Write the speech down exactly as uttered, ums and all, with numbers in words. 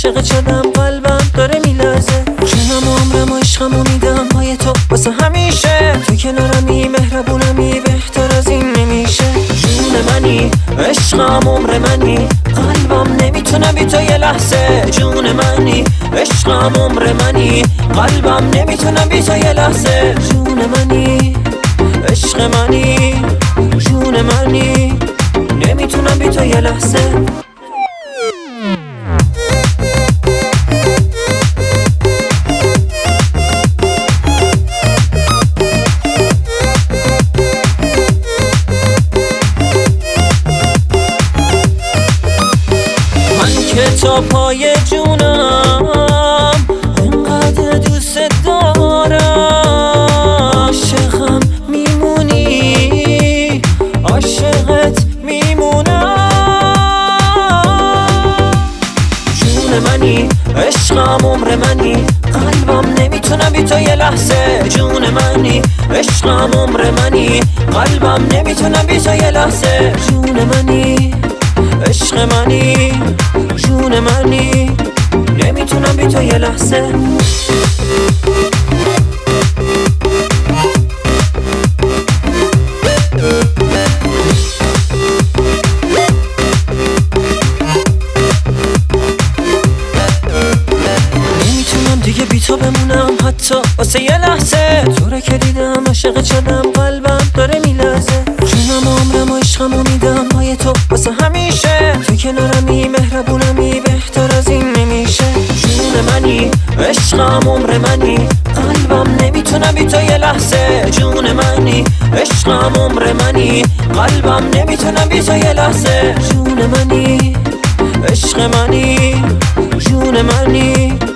عاشق شدم، قلبم داره میلرزه. جونم و عمرم و عشقمو میدم پای تو واسه همیشه. تو کنارمی، مهربونمی، بهتر از این نمیشه. جون منی، عشقم، عمر منی، قلبم نمیتونه بی تو یه لحظه. جون منی، عشقم، عمر منی، قلبم نمیتونه بی تو یه لحظه. جون منی، عشق منی، جون منی، نمیتونم بی تو یه لحظه. من که تا پای جونم اینقدر دوست دارم. عاشقم میمونی، عاشقت میمونم. جون منی، عشقم، عمر منی، قلبم نمیتونه بی تو یه لحظه. جون منی، عشقم، عمر منی، قلبم نمیتونه بی تو یه لحظه. جون منی، عشق منی، جون منی، نمیتونم بی تو یه لحظه. نمیتونم دیگه بی تو بمونم حتی واسه یه لحظه. تو رو که دیدم عاشق شدم، قلبم داره میلرزه. جونم و عمرم و عشقمو میدم پای تو واسه همیشه. تو کنارمی، مهربونمی، بهتر از این نمیشه. جون منی، عشقم، عمر منی، قلبم نمیتونه بی تو یه لحظه. جون منی، عشقم، عمر منی، قلبم نمیتونه بی تو یه لحظه. جون منی، عشق منی، جون منی،